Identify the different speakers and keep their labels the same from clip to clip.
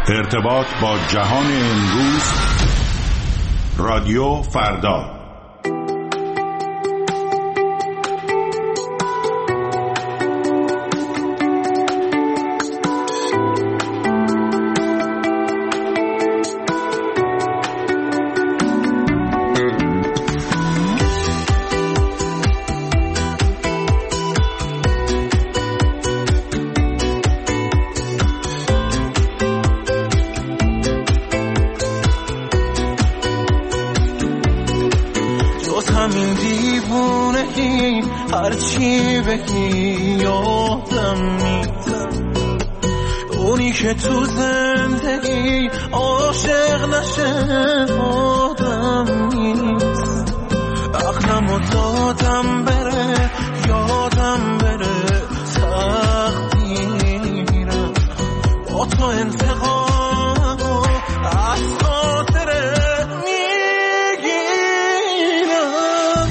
Speaker 1: ارتباط با جهان امروز، رادیو فردا.
Speaker 2: هرچی بگی یادم نیست، اونی که تو زندگی عاشق نشه آدم نیست. عقلمو دادم بره، یادم بره تقدیرم، با تو انتقامو از خاطره میگیرم.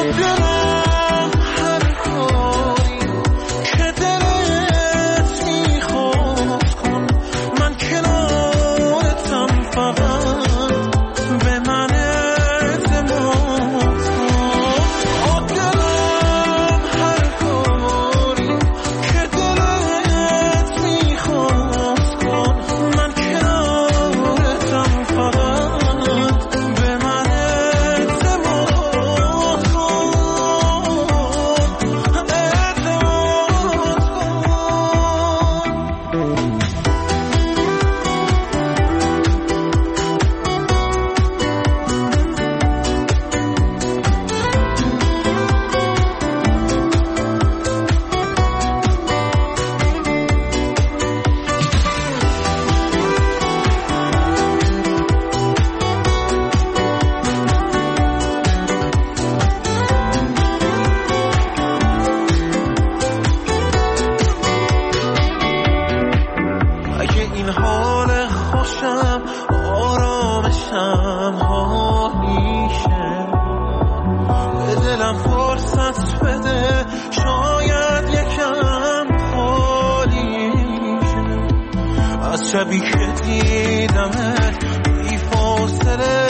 Speaker 2: شبی که دیدمت بی فاصله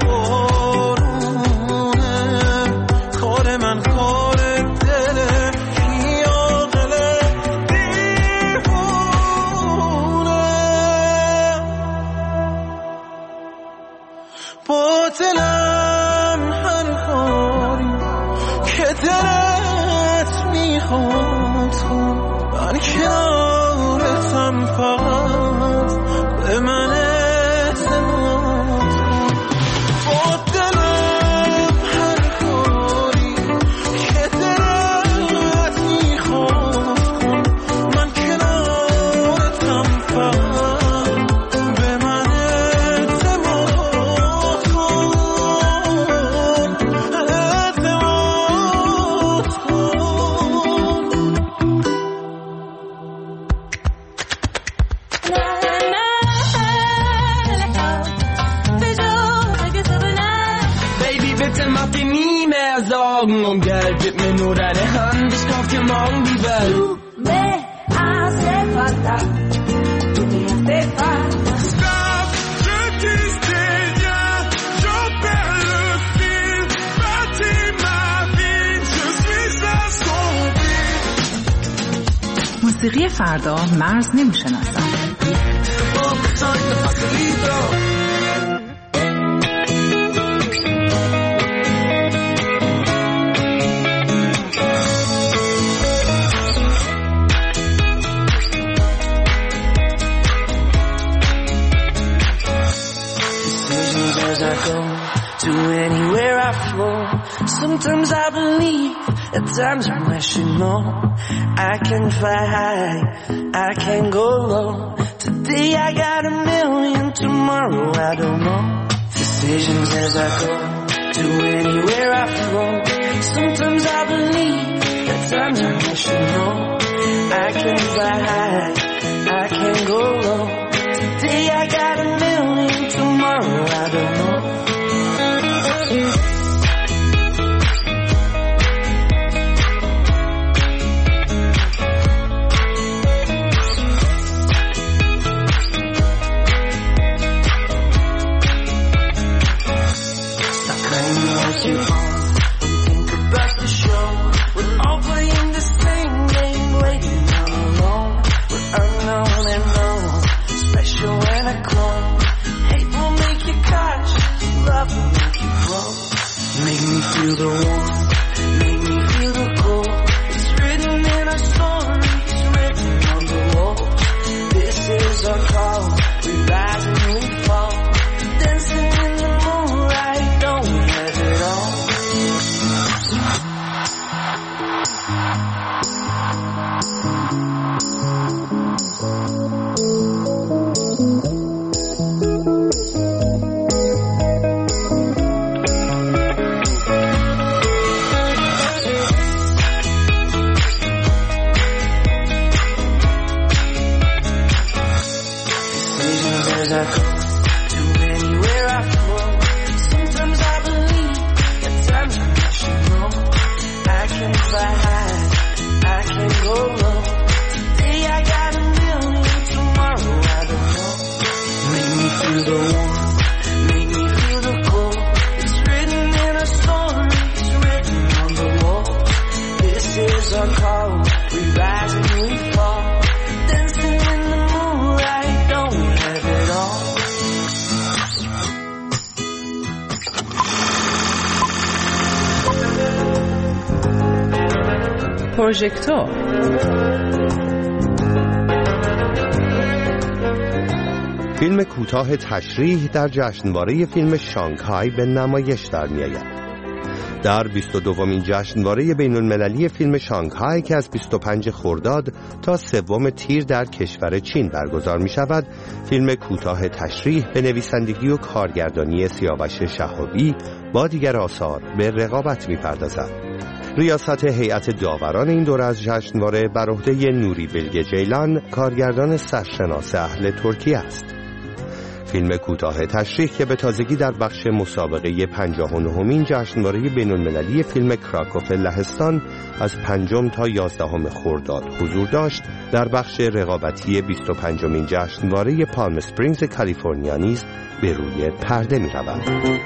Speaker 2: بارونه، کار من کار دله کی عاقله دیوونه. با دلم هر کاری که دلت میخواد کن، من کنارتم فقط به من اعتماد کن. با دلم هر کاری که دلت میخواد کن، من کنارتم فقط به من اعتماد کن. اعتماد کن. Sorgen um Geld, gib mir nur deine Hand, ich kauf dir morgen die Welt. Du me hace falta, tu me hace falta. Stop, je t'ai bien, je perds le fil, bâtis ma vie, je suis assombri.
Speaker 3: موسیقی فردا مرز نمیشناسد.
Speaker 2: To anywhere I flow, sometimes I believe, at times I'm rational. I can fly high, I can go low. Today I got a million, tomorrow I don't know. Decisions as I go, to anywhere I flow. Sometimes I believe, at times I'm rational. I can fly high, I can go low. Today I got a million, tomorrow I don't know. is our call. We rise and we fall, dancing in the moonlight. Don't we have it all? As I go to anywhere I flow, sometimes I believe, at times I wish you know. I can fly high, I can go low. Today I got a million, tomorrow I don't know. Make me feel the warmth, make me feel the cold. It's written in a story, it's written on the wall. This is our call, we rise and we fall, dancing in the moonlight. Don't we have it all?
Speaker 3: پروژکتور
Speaker 4: فیلم کوتاه تشریح در جشنواره فیلم شانگهای به نمایش در می‌آید. در 22مین جشنواره بین‌المللی فیلم شانگهای که از 25 خرداد تا 3 تیر در کشور چین برگزار می‌شود، فیلم کوتاه تشریح به نویسندگی و کارگردانی سیاوش شهابی با دیگر آثار به رقابت می‌پردازد. ریاست هیئت داوران این دوره از جشنواره بر عهده نوری بلگه جیلان، کارگردان سرشناس اهل ترکیه است. فیلم کوتاه تشریح که به تازگی در بخش مسابقه 59مین جشنواره بین‌المللی فیلم کراکوف لهستان از 5 تا 11 خرداد حضور داشت، در بخش رقابتی 25مین جشنواره پالم اسپرینگز کالیفرنیا نیز به روی پرده می‌رود.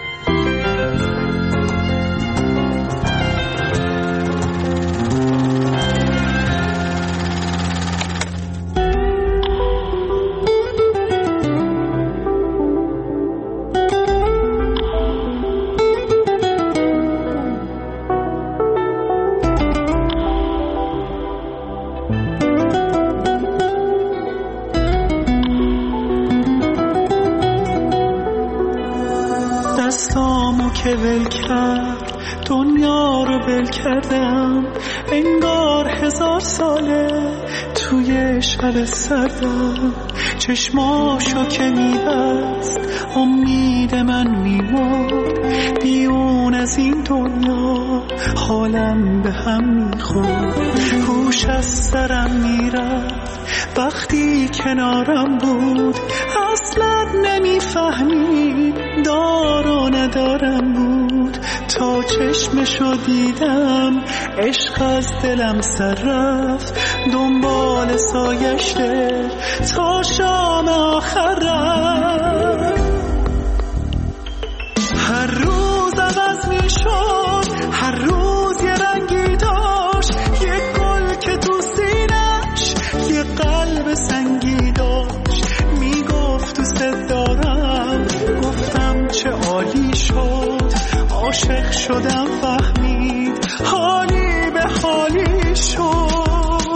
Speaker 5: دستامو که ول کرد دنیا رو ول کردم، انگار 1000 ساله توی شب سردم. چشماشو که میبست امید من میمرد، بیرون از این دنیا حالم به هم میخورد. هوش از سرم میرفت وقتی کنارم بود، اصلا نمیفهمید دار و ندارم بود. تا چشمشو دیدم عشق از دلم سر رفت، دنبال سایشته تا شام آخر رفت. هر روز عوض میشد، هر روز یه رنگی داشت، یه گل که تو سینش یه قلب سنگی داشت. میگفت دوست دارم، گفتم چه عالی شد. عاشق شدم فهمید حالی به حالی شد.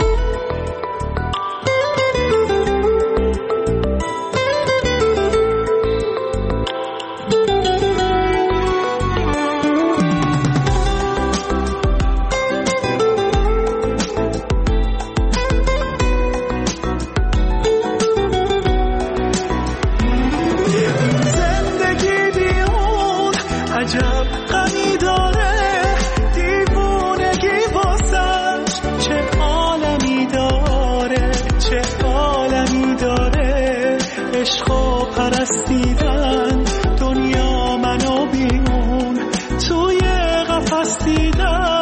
Speaker 5: پرستیدن دنیا منو بیرون توی قفس دیدن.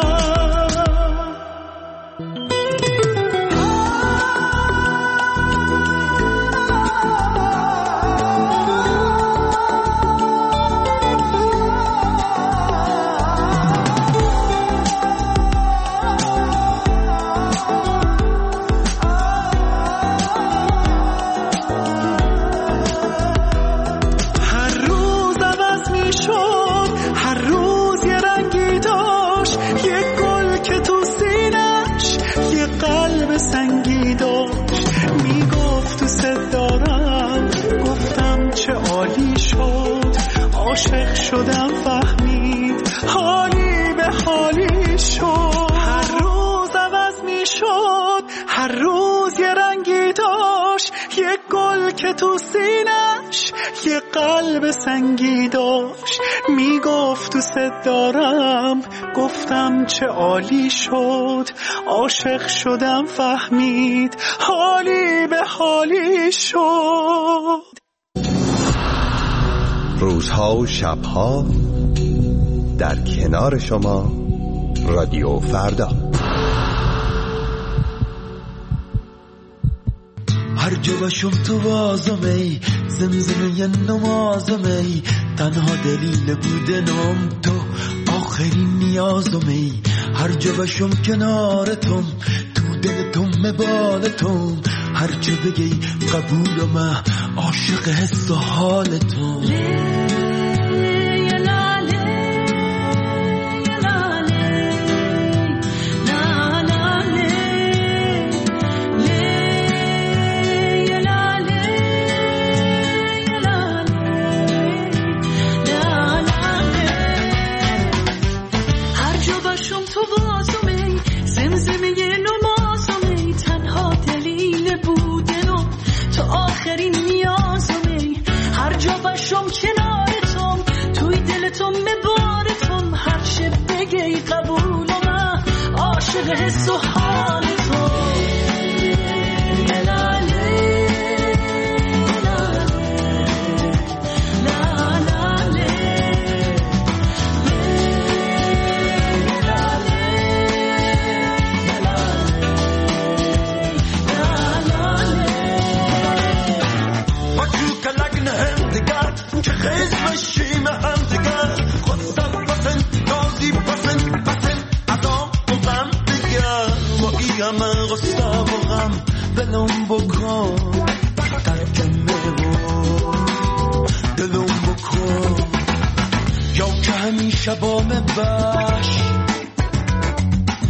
Speaker 5: هر چه عالی شد، عاشق شدم فهمید حالی به حالی شد. هر روز عوض می شد، هر روز یه رنگی داشت، یه گل که تو سینش یه قلب سنگی داشت. میگفت دوست دارم، گفتم چه عالی شد، عاشق شدم فهمید حالی به حالی شد.
Speaker 4: روزها و شبها در کنار شما، رادیو فردا.
Speaker 6: هر جا باشم تو بازمی، زمزمه ی نمازمی، تنها دلیل بودنم تو، آخرین نیازمی. هر جا باشم کنارتم، تو دلتم مبالتم، هر جا بگی قبولم، عاشق حس و حالتم.
Speaker 7: کنارتم توی دلتم مبارتم، هر چه بگی قبولم، عاشق حس و حالتم.
Speaker 6: که خیز بشیم هم دیگر، خودم بسن نازی بسن بسن ازام و غم دیگر، با ای همه غصه و غم دلم بکن، ترکمه و دلم بکن، یا که همیشه با مباش،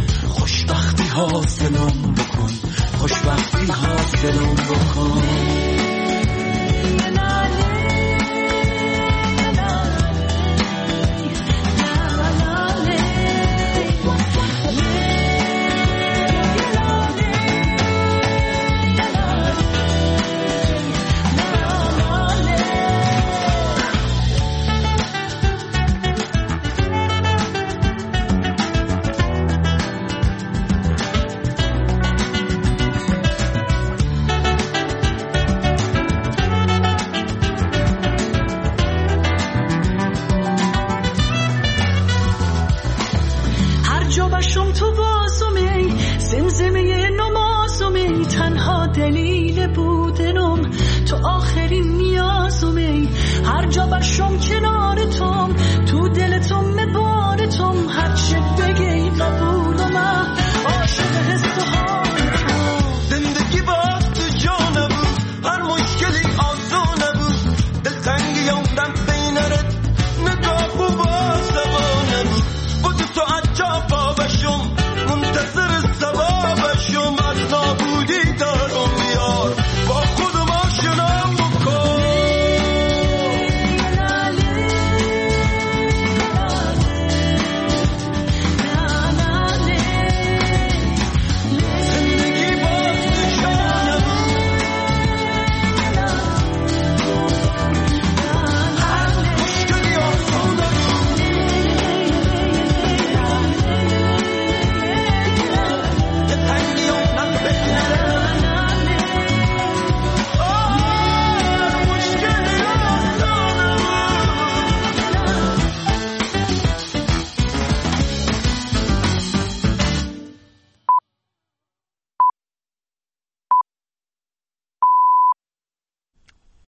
Speaker 6: خوشبختی حاصلم بکن، خوشبختی حاصلم بکن.